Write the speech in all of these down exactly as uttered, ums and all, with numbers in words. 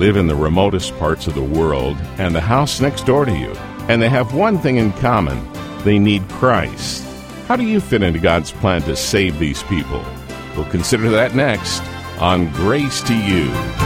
live in the remotest parts of the world and the house next door to you, and they have one thing in common. They need Christ. How do you fit into God's plan to save these people? We'll consider that next on Grace to You.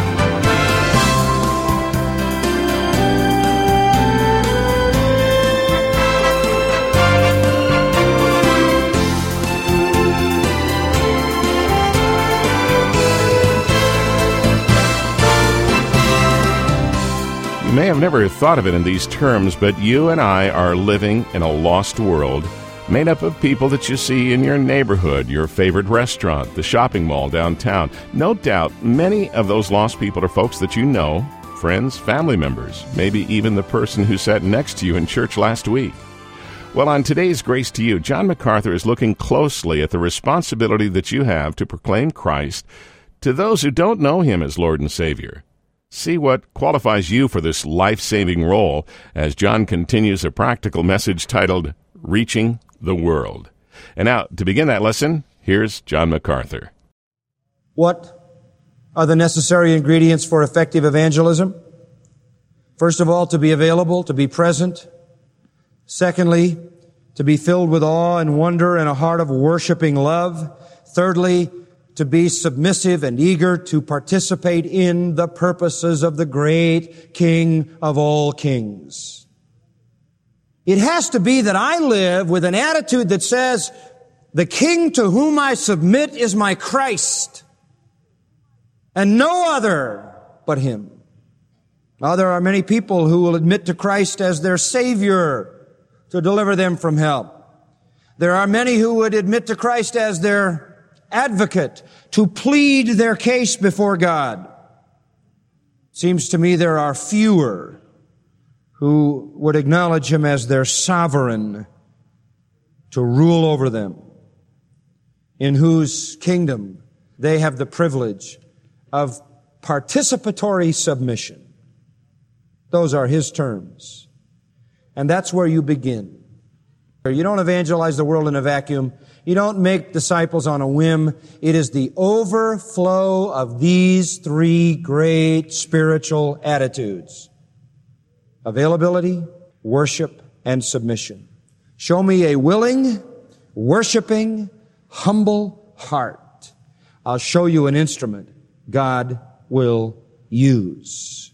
You may have never thought of it in these terms, but you and I are living in a lost world made up of people that you see in your neighborhood, your favorite restaurant, the shopping mall downtown. No doubt, many of those lost people are folks that you know, friends, family members, maybe even the person who sat next to you in church last week. Well, on today's Grace to You, John MacArthur is looking closely at the responsibility that you have to proclaim Christ to those who don't know Him as Lord and Savior. See what qualifies you for this life-saving role as John continues a practical message titled, Reaching the World. And now, to begin that lesson, here's John MacArthur. What are the necessary ingredients for effective evangelism? First of all, to be available, to be present. Secondly, to be filled with awe and wonder and a heart of worshiping love. Thirdly, to be submissive and eager to participate in the purposes of the great King of all kings. It has to be that I live with an attitude that says, the King to whom I submit is my Christ, and no other but Him. Now, there are many people who will admit to Christ as their Savior to deliver them from hell. There are many who would admit to Christ as their advocate to plead their case before God. Seems to me there are fewer who would acknowledge Him as their sovereign to rule over them, in whose kingdom they have the privilege of participatory submission. Those are His terms. And that's where you begin. You don't evangelize the world in a vacuum. You don't make disciples on a whim. It is the overflow of these three great spiritual attitudes: availability, worship, and submission. Show me a willing, worshiping, humble heart. I'll show you an instrument God will use.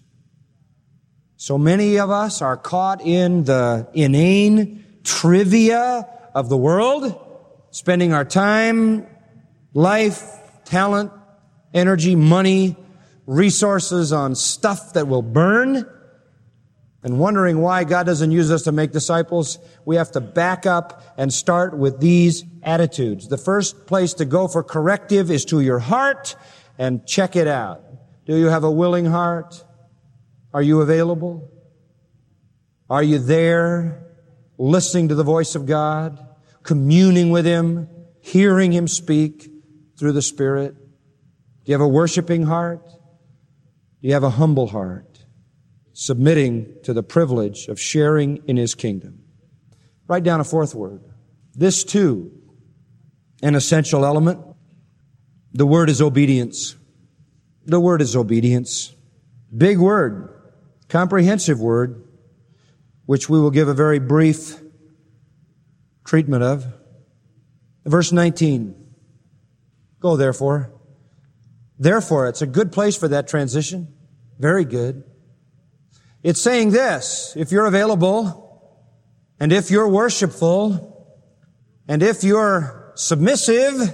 So many of us are caught in the inane trivia of the world, spending our time, life, talent, energy, money, resources on stuff that will burn, and wondering why God doesn't use us to make disciples. We have to back up and start with these attitudes. The first place to go for corrective is to your heart and check it out. Do you have a willing heart? Are you available? Are you there, listening to the voice of God, communing with Him, hearing Him speak through the Spirit? Do you have a worshiping heart? Do you have a humble heart, submitting to the privilege of sharing in His kingdom? Write down a fourth word. This too, an essential element. The word is obedience. The word is obedience. Big word, comprehensive word, which we will give a very brief treatment of. Verse nineteen. Go therefore. Therefore, it's a good place for that transition. Very good. It's saying this: if you're available, and if you're worshipful, and if you're submissive,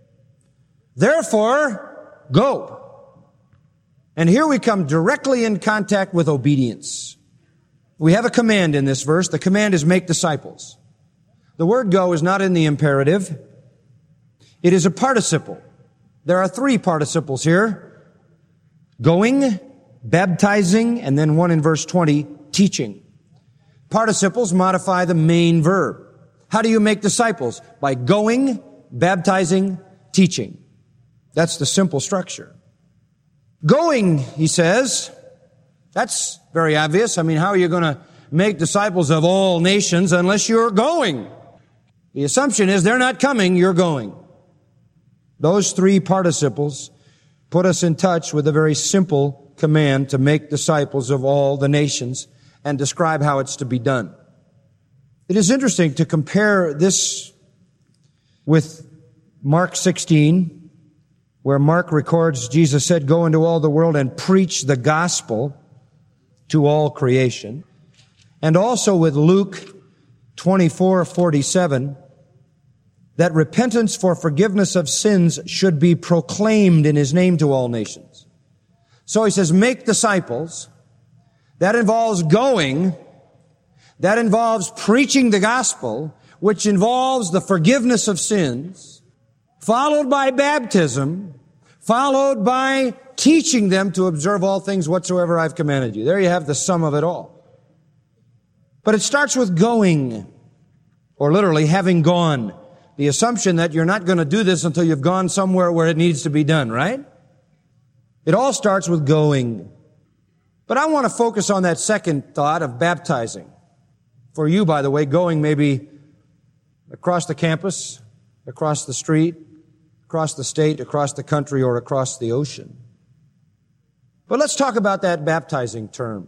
therefore, go. And here we come directly in contact with obedience. We have a command in this verse. The command is make disciples. The word go is not in the imperative. It is a participle. There are three participles here: going, baptizing, and then one in verse twenty, teaching. Participles modify the main verb. How do you make disciples? By going, baptizing, teaching. That's the simple structure. Going, he says, that's very obvious. I mean, how are you going to make disciples of all nations unless you're going? The assumption is they're not coming, you're going. Those three participles put us in touch with a very simple command to make disciples of all the nations and describe how it's to be done. It is interesting to compare this with Mark sixteen, where Mark records Jesus said, "Go into all the world and preach the gospel to all creation." And also with Luke twenty-four forty-seven, that repentance for forgiveness of sins should be proclaimed in His name to all nations. So He says, make disciples. That involves going. That involves preaching the gospel, which involves the forgiveness of sins, followed by baptism, followed by teaching them to observe all things whatsoever I've commanded you. There you have the sum of it all. But it starts with going, or literally having gone. The assumption that you're not going to do this until you've gone somewhere where it needs to be done, right? It all starts with going. But I want to focus on that second thought of baptizing. For you, by the way, going may be across the campus, across the street, across the state, across the country, or across the ocean. But let's talk about that baptizing term.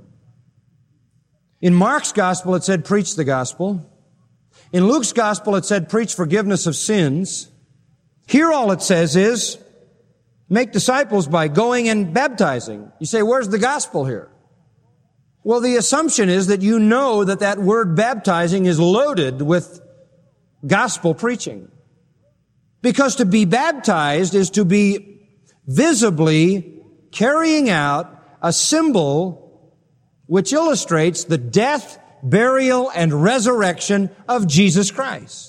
In Mark's gospel, it said, preach the gospel. In Luke's gospel, it said, preach forgiveness of sins. Here all it says is, make disciples by going and baptizing. You say, where's the gospel here? Well, the assumption is that you know that that word baptizing is loaded with gospel preaching. Because to be baptized is to be visibly carrying out a symbol which illustrates the death, burial, and resurrection of Jesus Christ.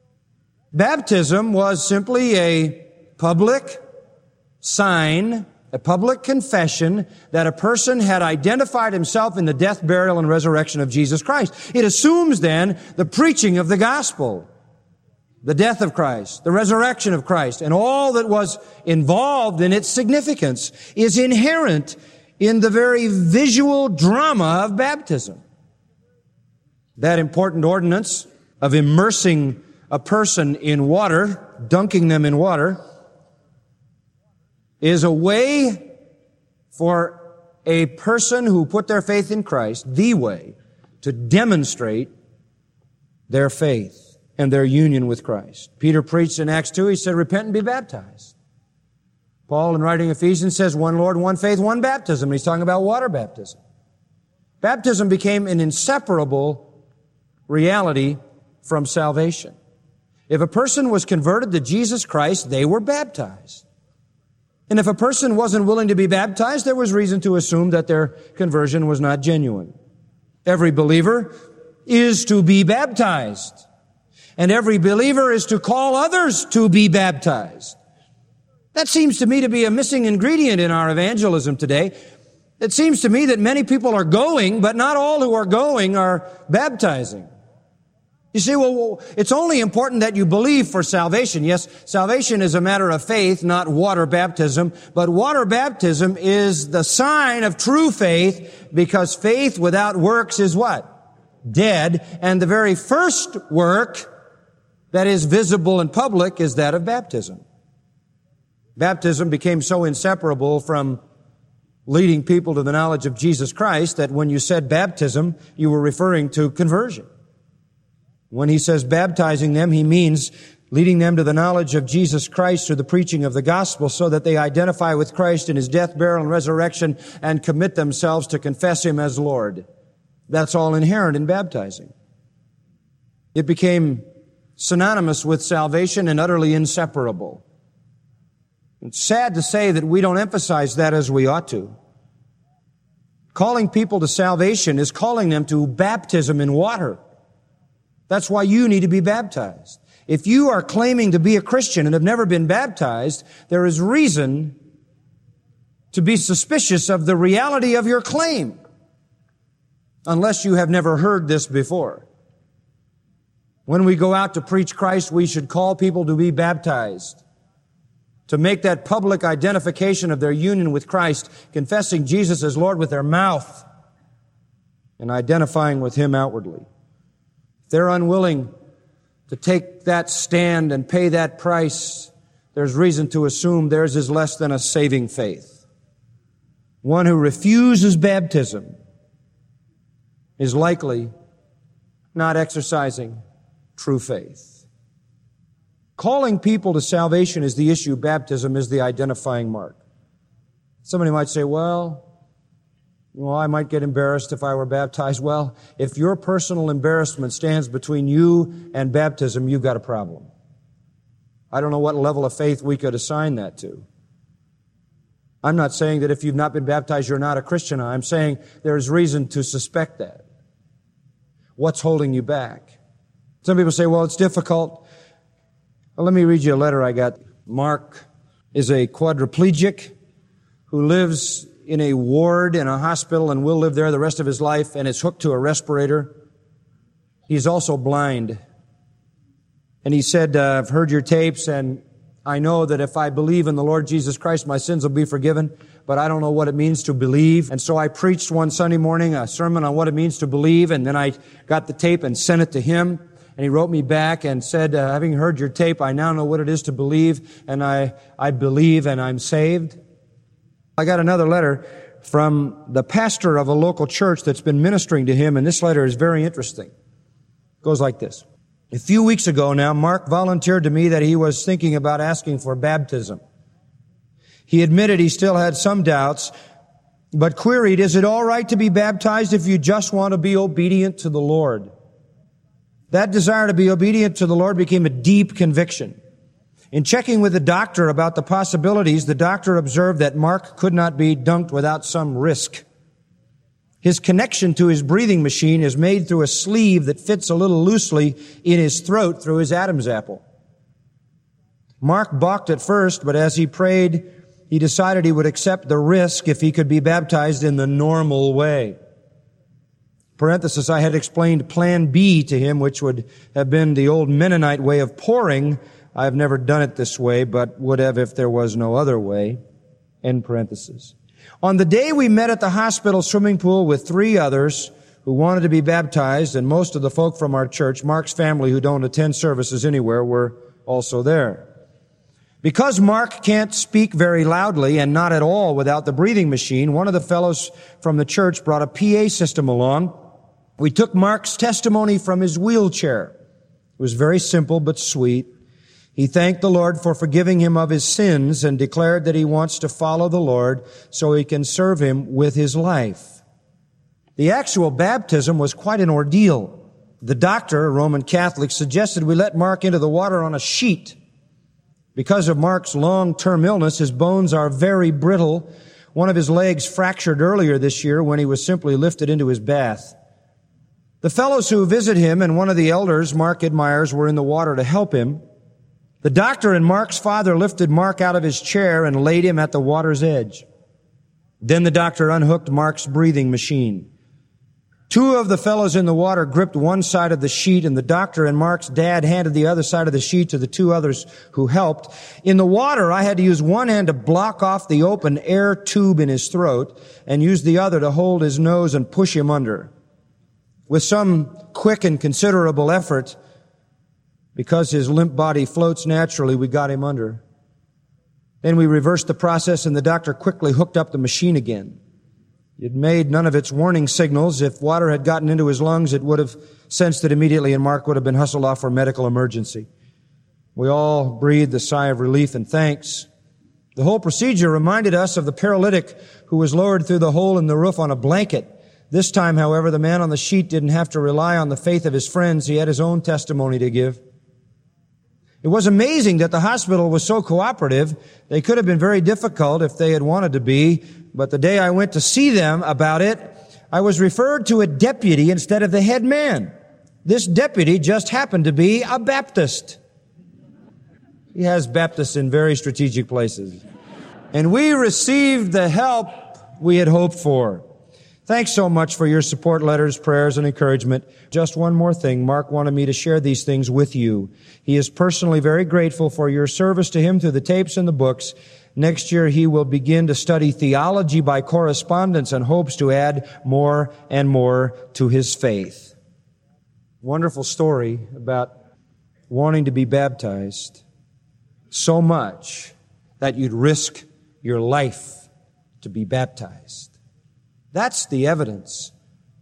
Baptism was simply a public sign, a public confession that a person had identified himself in the death, burial, and resurrection of Jesus Christ. It assumes then the preaching of the gospel, the death of Christ, the resurrection of Christ, and all that was involved in its significance is inherent in the very visual drama of baptism. That important ordinance of immersing a person in water, dunking them in water, is a way for a person who put their faith in Christ, the way, to demonstrate their faith and their union with Christ. Peter preached in Acts two, he said, repent and be baptized. Paul, in writing Ephesians, says, one Lord, one faith, one baptism. And he's talking about water baptism. Baptism became an inseparable reality from salvation. If a person was converted to Jesus Christ, they were baptized. And if a person wasn't willing to be baptized, there was reason to assume that their conversion was not genuine. Every believer is to be baptized. And every believer is to call others to be baptized. That seems to me to be a missing ingredient in our evangelism today. It seems to me that many people are going, but not all who are going are baptizing. You see, well, it's only important that you believe for salvation. Yes, salvation is a matter of faith, not water baptism. But water baptism is the sign of true faith, because faith without works is what? Dead. And the very first work that is visible and public is that of baptism. Baptism became so inseparable from leading people to the knowledge of Jesus Christ that when you said baptism, you were referring to conversion. When he says baptizing them, he means leading them to the knowledge of Jesus Christ through the preaching of the gospel so that they identify with Christ in his death, burial, and resurrection and commit themselves to confess him as Lord. That's all inherent in baptizing. It became synonymous with salvation and utterly inseparable. It's sad to say that we don't emphasize that as we ought to. Calling people to salvation is calling them to baptism in water. That's why you need to be baptized. If you are claiming to be a Christian and have never been baptized, there is reason to be suspicious of the reality of your claim, unless you have never heard this before. When we go out to preach Christ, we should call people to be baptized, to make that public identification of their union with Christ, confessing Jesus as Lord with their mouth and identifying with him outwardly. If they're unwilling to take that stand and pay that price, there's reason to assume theirs is less than a saving faith. One who refuses baptism is likely not exercising true faith. Calling people to salvation is the issue. Baptism is the identifying mark. Somebody might say, well, well, I might get embarrassed if I were baptized. Well, if your personal embarrassment stands between you and baptism, you've got a problem. I don't know what level of faith we could assign that to. I'm not saying that if you've not been baptized, you're not a Christian. I'm saying there's reason to suspect that. What's holding you back? Some people say, well, it's difficult. Well, let me read you a letter I got. Mark is a quadriplegic who lives in a ward in a hospital and will live there the rest of his life and is hooked to a respirator. He's also blind. And he said, uh, I've heard your tapes and I know that if I believe in the Lord Jesus Christ, my sins will be forgiven, but I don't know what it means to believe. And so I preached one Sunday morning a sermon on what it means to believe, and then I got the tape and sent it to him. And he wrote me back and said, uh, having heard your tape, I now know what it is to believe, and I, I believe and I'm saved. I got another letter from the pastor of a local church that's been ministering to him, and this letter is very interesting. It goes like this. A few weeks ago now, Mark volunteered to me that he was thinking about asking for baptism. He admitted he still had some doubts, but queried, is it all right to be baptized if you just want to be obedient to the Lord? That desire to be obedient to the Lord became a deep conviction. In checking with the doctor about the possibilities, the doctor observed that Mark could not be dunked without some risk. His connection to his breathing machine is made through a sleeve that fits a little loosely in his throat through his Adam's apple. Mark balked at first, but as he prayed, he decided he would accept the risk if he could be baptized in the normal way. Parenthesis, I had explained Plan B to him, which would have been the old Mennonite way of pouring. I've never done it this way, but would have if there was no other way. End parenthesis. On the day we met at the hospital swimming pool with three others who wanted to be baptized, and most of the folk from our church, Mark's family who don't attend services anywhere, were also there. Because Mark can't speak very loudly and not at all without the breathing machine, one of the fellows from the church brought a P A system along. We took Mark's testimony from his wheelchair. It was very simple but sweet. He thanked the Lord for forgiving him of his sins and declared that he wants to follow the Lord so he can serve him with his life. The actual baptism was quite an ordeal. The doctor, a Roman Catholic, suggested we let Mark into the water on a sheet. Because of Mark's long-term illness, his bones are very brittle. One of his legs fractured earlier this year when he was simply lifted into his bath. The fellows who visit him and one of the elders Mark admires were in the water to help him. The doctor and Mark's father lifted Mark out of his chair and laid him at the water's edge. Then the doctor unhooked Mark's breathing machine. Two of the fellows in the water gripped one side of the sheet, and the doctor and Mark's dad handed the other side of the sheet to the two others who helped. In the water, I had to use one hand to block off the open air tube in his throat and use the other to hold his nose and push him under. With some quick and considerable effort, because his limp body floats naturally, we got him under. Then we reversed the process and the doctor quickly hooked up the machine again. It made none of its warning signals. If water had gotten into his lungs, it would have sensed it immediately and Mark would have been hustled off for medical emergency. We all breathed a sigh of relief and thanks. The whole procedure reminded us of the paralytic who was lowered through the hole in the roof on a blanket. This time, however, the man on the sheet didn't have to rely on the faith of his friends. He had his own testimony to give. It was amazing that the hospital was so cooperative. They could have been very difficult if they had wanted to be, but the day I went to see them about it, I was referred to a deputy instead of the head man. This deputy just happened to be a Baptist. He has Baptists in very strategic places. And we received the help we had hoped for. Thanks so much for your support letters, prayers, and encouragement. Just one more thing. Mark wanted me to share these things with you. He is personally very grateful for your service to him through the tapes and the books. Next year, he will begin to study theology by correspondence and hopes to add more and more to his faith. Wonderful story about wanting to be baptized so much that you'd risk your life to be baptized. That's the evidence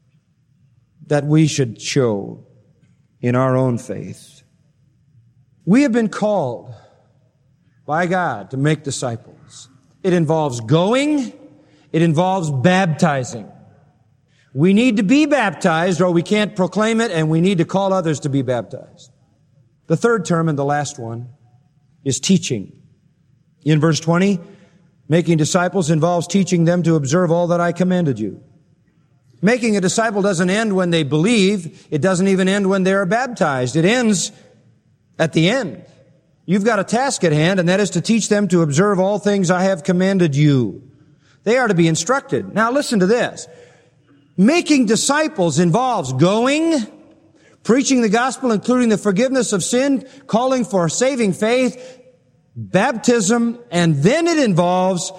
that we should show in our own faith. We have been called by God to make disciples. It involves going. It involves baptizing. We need to be baptized or we can't proclaim it, and we need to call others to be baptized. The third term and the last one is teaching. In verse twenty, making disciples involves teaching them to observe all that I commanded you. Making a disciple doesn't end when they believe. It doesn't even end when they are baptized. It ends at the end. You've got a task at hand, and that is to teach them to observe all things I have commanded you. They are to be instructed. Now listen to this. Making disciples involves going, preaching the gospel, including the forgiveness of sin, calling for saving faith, baptism, and then it involves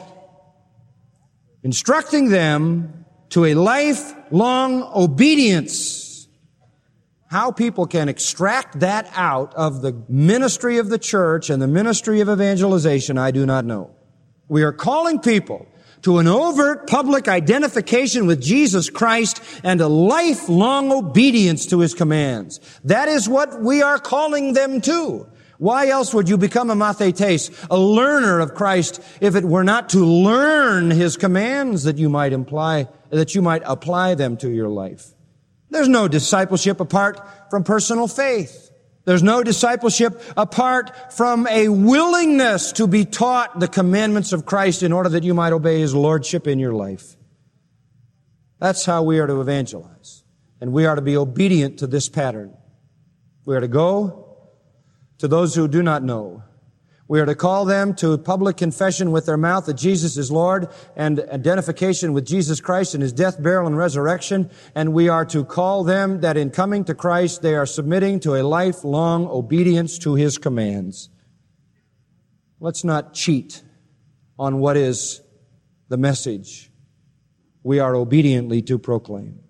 instructing them to a lifelong obedience. How people can extract that out of the ministry of the church and the ministry of evangelization, I do not know. We are calling people to an overt public identification with Jesus Christ and a lifelong obedience to His commands. That is what we are calling them to. Why else would you become a mathetes, a learner of Christ, if it were not to learn His commands that you might imply, that you might apply them to your life? There's no discipleship apart from personal faith. There's no discipleship apart from a willingness to be taught the commandments of Christ in order that you might obey His lordship in your life. That's how we are to evangelize. And we are to be obedient to this pattern. We are to go to those who do not know. We are to call them to public confession with their mouth that Jesus is Lord and identification with Jesus Christ in His death, burial, and resurrection. And we are to call them that in coming to Christ, they are submitting to a lifelong obedience to His commands. Let's not cheat on what is the message we are obediently to proclaim.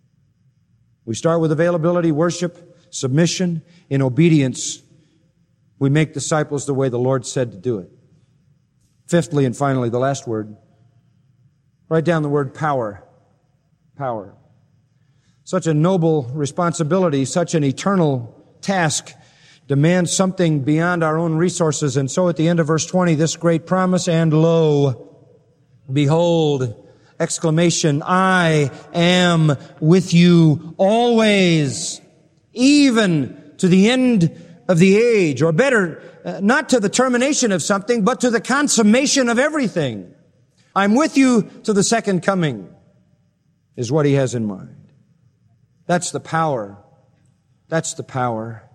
We start with availability, worship, submission. In obedience, we make disciples the way the Lord said to do it. Fifthly and finally, the last word. Write down the word power. Power. Such a noble responsibility, such an eternal task demands something beyond our own resources. And so at the end of verse twenty, this great promise, and lo, behold, exclamation, I am with you always, even to the end of the age, or better, uh, not to the termination of something, but to the consummation of everything. I'm with you to the second coming, is what He has in mind. That's the power. That's the power.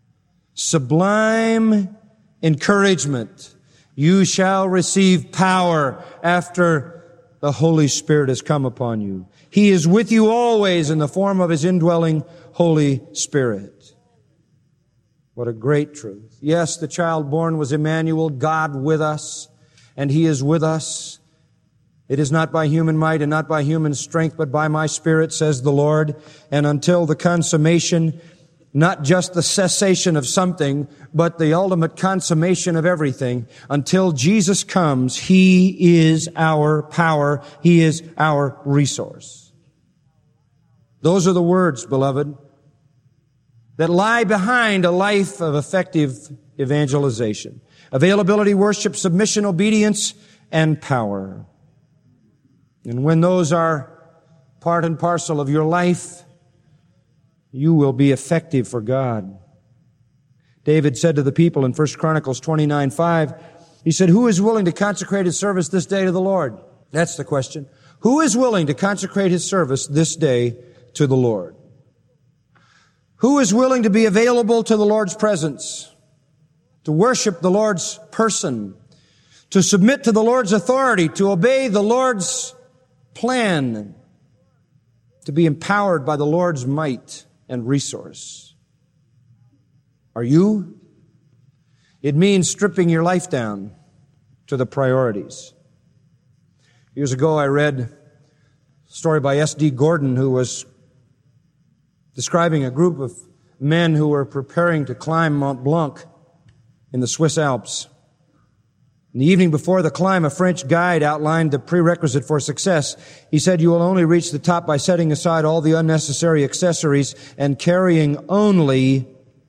Sublime encouragement. You shall receive power after the Holy Spirit has come upon you. He is with you always in the form of His indwelling Holy Spirit. What a great truth. Yes, the child born was Emmanuel, God with us, and He is with us. It is not by human might and not by human strength, but by my Spirit, says the Lord. And until the consummation, not just the cessation of something, but the ultimate consummation of everything, until Jesus comes, He is our power. He is our resource. Those are the words, beloved, that lie behind a life of effective evangelization. Availability, worship, submission, obedience, and power. And when those are part and parcel of your life, you will be effective for God. David said to the people in First Chronicles twenty-nine five, he said, who is willing to consecrate his service this day to the Lord? That's the question. Who is willing to consecrate his service this day to the Lord? Who is willing to be available to the Lord's presence, to worship the Lord's person, to submit to the Lord's authority, to obey the Lord's plan, to be empowered by the Lord's might and resource? Are you? It means stripping your life down to the priorities. Years ago, I read a story by S D Gordon, who was describing a group of men who were preparing to climb Mont Blanc in the Swiss Alps. In the evening before the climb, a French guide outlined the prerequisite for success. He said, you will only reach the top by setting aside all the unnecessary accessories and carrying only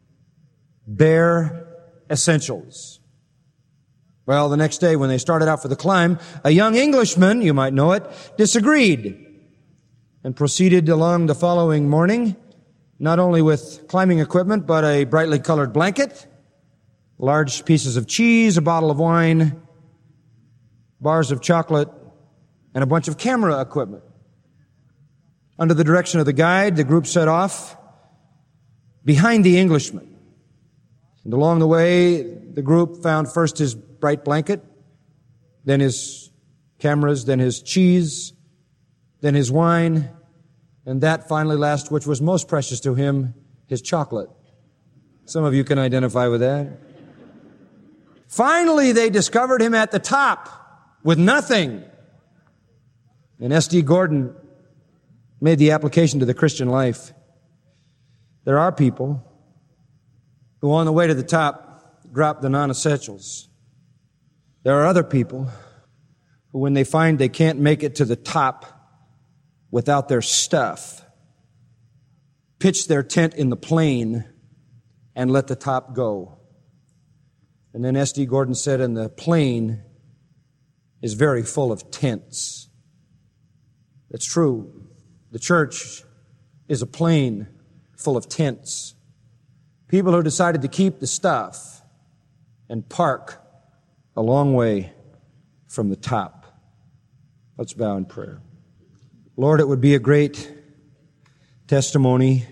bare essentials. Well, the next day when they started out for the climb, a young Englishman, you might know it, disagreed and proceeded along the following morning, not only with climbing equipment, but a brightly colored blanket, large pieces of cheese, a bottle of wine, bars of chocolate, and a bunch of camera equipment. Under the direction of the guide, the group set off behind the Englishman. And along the way, the group found first his bright blanket, then his cameras, then his cheese, then his wine, and that finally last, which was most precious to him, his chocolate. Some of you can identify with that. Finally, they discovered him at the top with nothing. And S D Gordon made the application to the Christian life. There are people who on the way to the top drop the non-essentials. There are other people who, when they find they can't make it to the top without their stuff, pitch their tent in the plain and let the top go. And then S D Gordon said, and the plain is very full of tents. It's true. The church is a plain full of tents. People who decided to keep the stuff and park a long way from the top. Let's bow in prayer. Lord, it would be a great testimony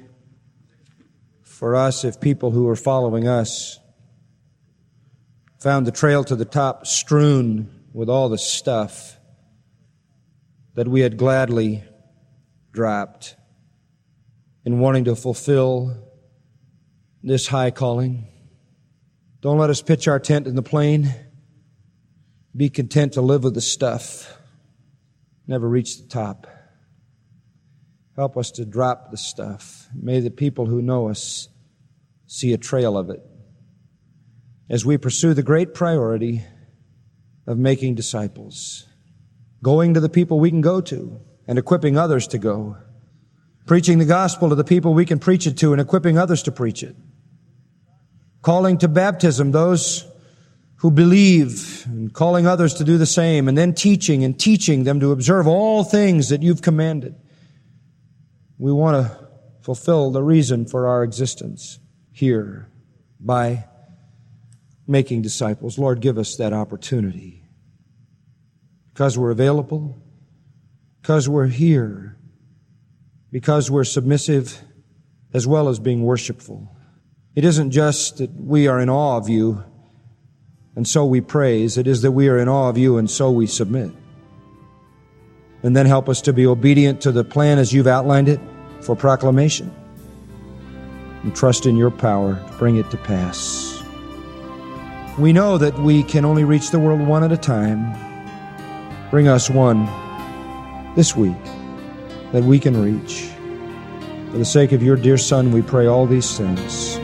for us if people who are following us found the trail to the top strewn with all the stuff that we had gladly dropped in wanting to fulfill this high calling. Don't let us pitch our tent in the plain. Be content to live with the stuff. Never reach the top. Help us to drop the stuff. May the people who know us see a trail of it as we pursue the great priority of making disciples, going to the people we can go to and equipping others to go, preaching the gospel to the people we can preach it to and equipping others to preach it, calling to baptism those who believe and calling others to do the same, and then teaching and teaching them to observe all things that you've commanded. We want to fulfill the reason for our existence here by making disciples. Lord, give us that opportunity. Because we're available, because we're here, because we're submissive as well as being worshipful. It isn't just that we are in awe of you and so we praise. It is that we are in awe of you and so we submit. And then help us to be obedient to the plan as you've outlined it for proclamation. And trust in your power to bring it to pass. We know that we can only reach the world one at a time. Bring us one this week that we can reach. For the sake of your dear Son, we pray all these things.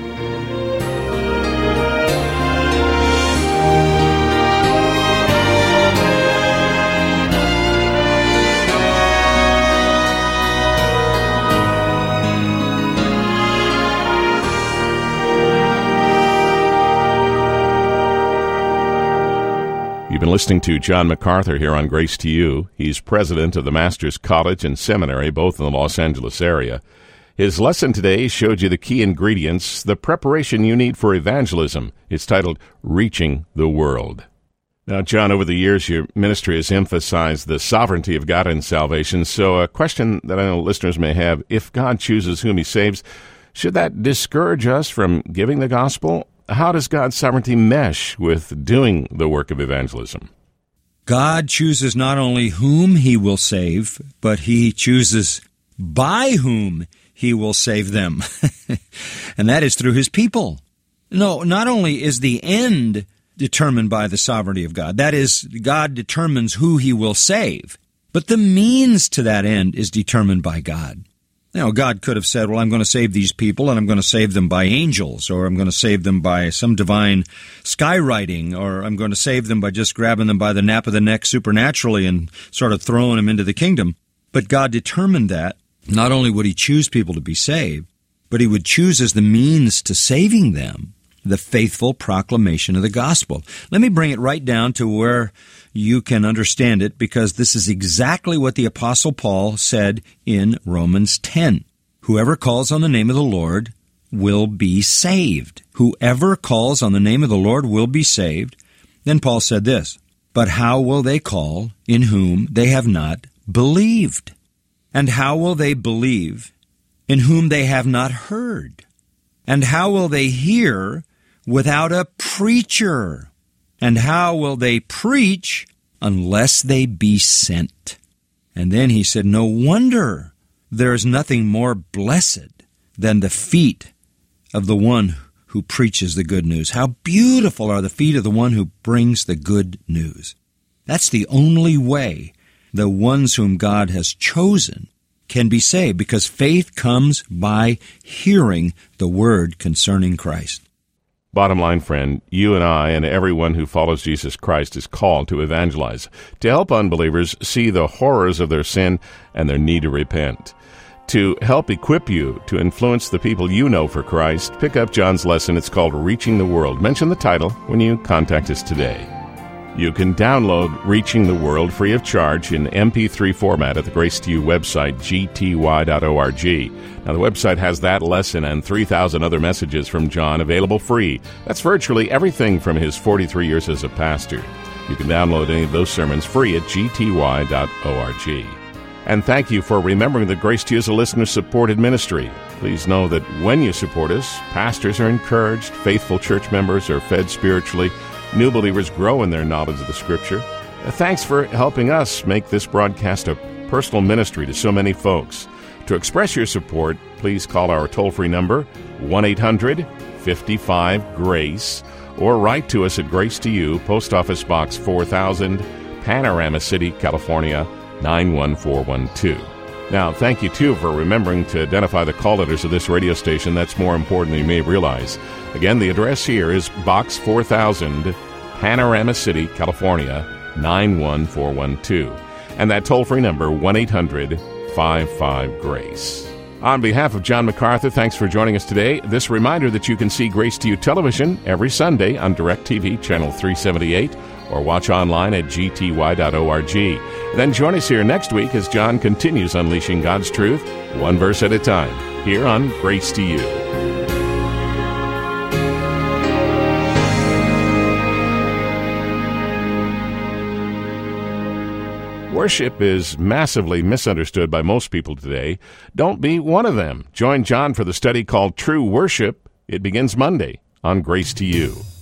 You've been listening to John MacArthur here on Grace to You. He's president of the Master's College and Seminary, both in the Los Angeles area. His lesson today showed you the key ingredients, the preparation you need for evangelism. It's titled, Reaching the World. Now, John, over the years, your ministry has emphasized the sovereignty of God in salvation. So a question that I know listeners may have, if God chooses whom he saves, should that discourage us from giving the gospel? How does God's sovereignty mesh with doing the work of evangelism? God chooses not only whom he will save, but he chooses by whom he will save them. And that is through his people. No, not only is the end determined by the sovereignty of God, that is, God determines who he will save, but the means to that end is determined by God. You know, God could have said, well, I'm going to save these people, and I'm going to save them by angels, or I'm going to save them by some divine skywriting, or I'm going to save them by just grabbing them by the nape of the neck supernaturally and sort of throwing them into the kingdom. But God determined that not only would he choose people to be saved, but he would choose as the means to saving them the faithful proclamation of the gospel. Let me bring it right down to where you can understand it, because this is exactly what the Apostle Paul said in Romans ten. Whoever calls on the name of the Lord will be saved. Whoever calls on the name of the Lord will be saved. Then Paul said this, but how will they call in whom they have not believed? And how will they believe in whom they have not heard? And how will they hear without a preacher? And how will they preach unless they be sent? And then he said, no wonder there is nothing more blessed than the feet of the one who preaches the good news. How beautiful are the feet of the one who brings the good news. That's the only way the ones whom God has chosen can be saved, because faith comes by hearing the word concerning Christ. Bottom line, friend, you and I and everyone who follows Jesus Christ is called to evangelize, to help unbelievers see the horrors of their sin and their need to repent. To help equip you to influence the people you know for Christ, pick up John's lesson. It's called Reaching the World. Mention the title when you contact us today. You can download Reaching the World free of charge in M P three format at the Grace to You website, g t y dot org. Now, the website has that lesson and three thousand other messages from John available free. That's virtually everything from his forty-three years as a pastor. You can download any of those sermons free at g t y dot org. And thank you for remembering that Grace to You is a listener-supported ministry. Please know that when you support us, pastors are encouraged, faithful church members are fed spiritually, new believers grow in their knowledge of the Scripture. Thanks for helping us make this broadcast a personal ministry to so many folks. To express your support, please call our toll-free number, one eight hundred fifty-five GRACE, or write to us at Grace to You, Post Office Box four thousand, Panorama City, California, nine one four one two. Now, thank you, too, for remembering to identify the call letters of this radio station. That's more important than you may realize. Again, the address here is Box four thousand, Panorama City, California, nine one four one two. And that toll-free number, one eight hundred fifty-five GRACE. On behalf of John MacArthur, thanks for joining us today. This reminder that you can see Grace to You television every Sunday on DirecTV, channel three seventy-eight, or watch online at g t y dot org. Then join us here next week as John continues unleashing God's truth, one verse at a time, here on Grace to You. Worship is massively misunderstood by most people today. Don't be one of them. Join John for the study called True Worship. It begins Monday on Grace to You.